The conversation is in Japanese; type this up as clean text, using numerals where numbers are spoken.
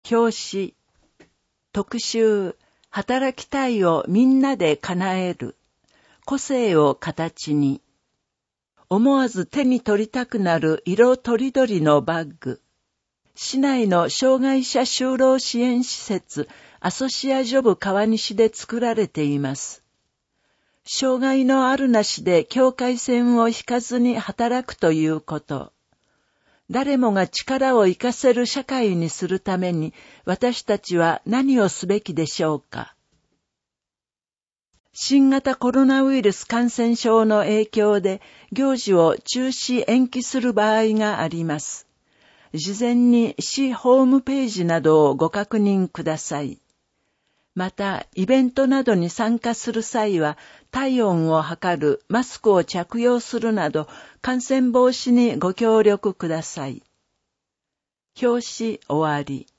表紙、特集、働きたいをみんなで叶える。個性を形に。思わず手に取りたくなる色とりどりのバッグ。市内の障害者就労支援施設アソシアジョブ川西で作られています。障害のあるなしで境界線を引かずに働くということ。誰もが力を活かせる社会にするために私たちは何をすべきでしょうか。新型コロナウイルス感染症の影響で行事を中止延期する場合があります。事前に市ホームページなどをご確認ください。また、イベントなどに参加する際は、体温を測るマスクを着用するなど、感染防止にご協力ください。表紙終わり。